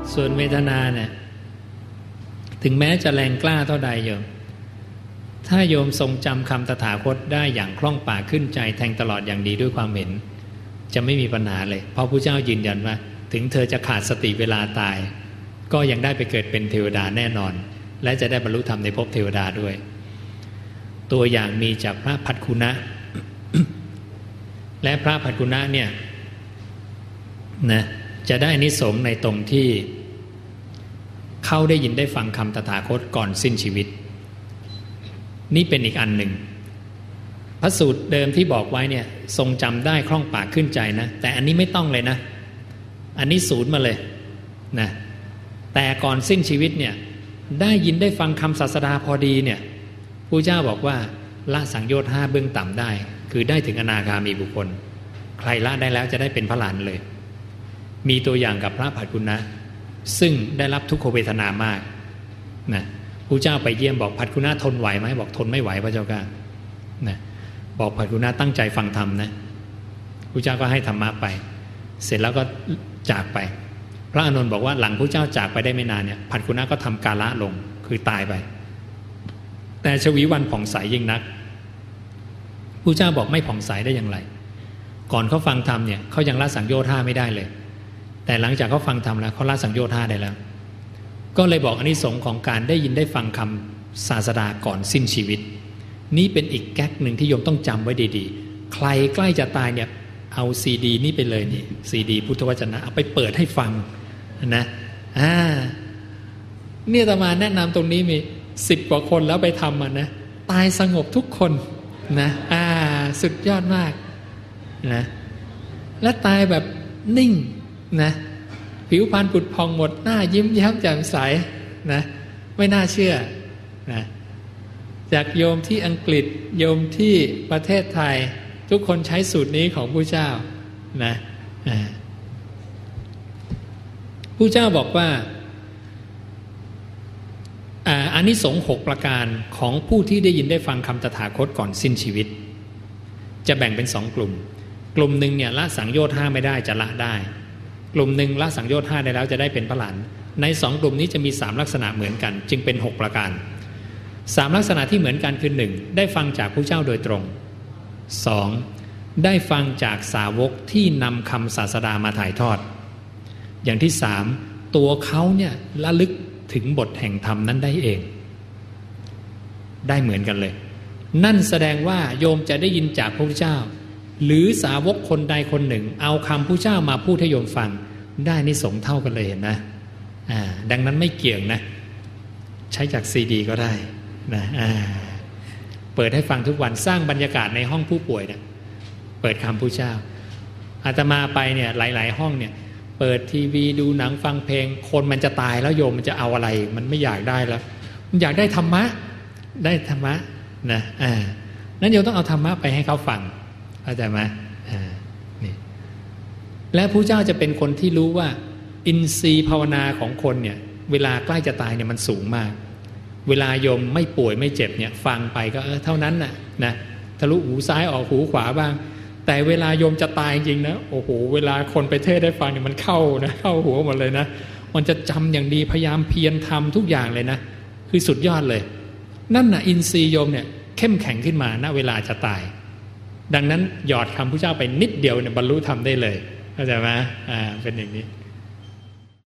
ส่วนเวทนาเนี่ยถึงแม้จะแรงกล้าเท่าใดโยมถ้าโยมทรงจำคำตถาคตได้อย่างคล่องปากขึ้นใจแทงตลอดอย่างดีด้วยความเห็นจะไม่มีปัญหาเลยเพราะพระเจ้ายืนยันว่าถึงเธอจะขาดสติเวลาตายก็ยังได้ไปเกิดเป็นเทวดาแน่นอนและจะได้บรรลุธรรมในภพเทวดาด้วยตัวอย่างมีจากพระภัทคุณะ และพระภัทคุณะเนี่ยนะจะได้อานิสงส์ในตรงที่เขาได้ยินได้ฟังคำตถาคตก่อนสิ้นชีวิตนี่เป็นอีกอันหนึ่งพระสูตรเดิมที่บอกไว้เนี่ยทรงจำได้คล่องปากขึ้นใจนะแต่อันนี้ไม่ต้องเลยนะอันนี้ศูนย์มาเลยนะแต่ก่อนสิ้นชีวิตเนี่ยได้ยินได้ฟังคำศาสดาพอดีเนี่ยพระเจ้าบอกว่าละสังโยชน์5เบื้องต่ำได้คือได้ถึงอนาคามีบุคคลใครละได้แล้วจะได้เป็นพระหลานเลยมีตัวอย่างกับพระภัทคุณะซึ่งได้รับทุกขเวทนามากนะพระเจ้าไปเยี่ยมบอกภัทคุณะทนไหวไหมบอกทนไม่ไหวพระเจ้าค่ะนะบอกภัทคุณะตั้งใจฟังธรรมนะพระเจ้าก็ให้ธรรมะไปเสร็จแล้วก็จากไปพระอานนท์บอกว่าหลังพระเจ้าจากไปได้ไม่นานเนี่ยภัทคุณะก็ทำกาละลงคือตายไปแต่ชวีวันผ่องใสยิ่งนักพระเจ้าบอกไม่ผ่องใสได้อย่างไรก่อนเขาฟังธรรมเนี่ยเขายังละสังโยชน์5ไม่ได้เลยแต่หลังจากเขาฟังธรรมแล้วเขาละสังโยชน์5ได้แล้วก็เลยบอกอานิสงส์ของการได้ยินได้ฟังคำศาสดาก่อนสิ้นชีวิตนี่เป็นอีกแก๊กหนึ่งที่โยมต้องจำไว้ดีๆใครใกล้จะตายเนี่ยเอาซีดีนี่ไปเลยนี่ซีดีพุทธวจนะเอาไปเปิดให้ฟังนะเนี่ยอาตมาแนะนำตรงนี้มี10 กว่าคนแล้วไปทำมันนะตายสงบทุกคนนะสุดยอดมากนะและตายแบบนิ่งนะผิวพรรณผุดพองหมดหน้ายิ้มแย้มแจ่มใสนะไม่น่าเชื่อนะจากโยมที่อังกฤษโยมที่ประเทศไทยทุกคนใช้สูตรนี้ของพระเจ้านะพระเจ้าบอกว่าอานิสงส์6ประการของผู้ที่ได้ยินได้ฟังคำตถาคตก่อนสิ้นชีวิตจะแบ่งเป็น2 กลุ่มกลุ่มหนึ่งเนี่ยละสังโยชน์5ไม่ได้จะละได้กลุ่มหนึ่งละสังโยชน์5ได้แล้วจะได้เป็นพระหลานใน2 กลุ่มนี้จะมี3ลักษณะเหมือนกันจึงเป็น6ประการ3ลักษณะที่เหมือนกันคือ1ได้ฟังจากพระเจ้าโดยตรง2ได้ฟังจากสาวกที่นำคำศาสดามาถ่ายทอดอย่างที่3ตัวเขาเนี่ยระลึกถึงบทแห่งธรรมนั้นได้เองได้เหมือนกันเลยนั่นแสดงว่าโยมจะได้ยินจากพระพุทธเจ้าหรือสาวกคนใดคนหนึ่งเอาคำพระเจ้ามาพูดให้โยมฟังได้อานิสงส์เท่ากันเลยเห็นนะดังนั้นไม่เกี่ยงนะใช้จากซีดีก็ได้นะเปิดให้ฟังทุกวันสร้างบรรยากาศในห้องผู้ป่วยเนี่ยเปิดคำพระเจ้าอาตมาไปเนี่ยหลายๆห้องเนี่ยเปิดทีวีดูหนังฟังเพลงคนมันจะตายแล้วโยมมันจะเอาอะไรมันไม่อยากได้แล้วมันอยากได้ธรรมะได้ธรรมะนะนั้นโยมต้องเอาธรรมะไปให้เขาฟังเข้าใจไหมนี่และพระเจ้าจะเป็นคนที่รู้ว่าอินทรีย์ภาวนาของคนเนี่ยเวลาใกล้จะตายเนี่ยมันสูงมากเวลาโยมไม่ป่วยไม่เจ็บเนี่ยฟังไปก็เท่านั้นนะทะลุหูซ้ายออกหูขวาบ้างแต่เวลาโยมจะตายจริงนะโอ้โหเวลาคนไปเทศได้ฟังเนี่ยมันเข้าหัวหมดเลยนะมันจะจำอย่างดีพยายามเพียรทำทุกอย่างเลยนะคือสุดยอดเลยนั่นน่ะอินทรีย์โยมเนี่ยเข้มแข็งขึ้นมาณเวลาจะตายดังนั้นหยอดคำพระเจ้าไปนิดเดียวเนี่ยบรรลุธรรมได้เลยเข้าใจไหมเป็นอย่างนี้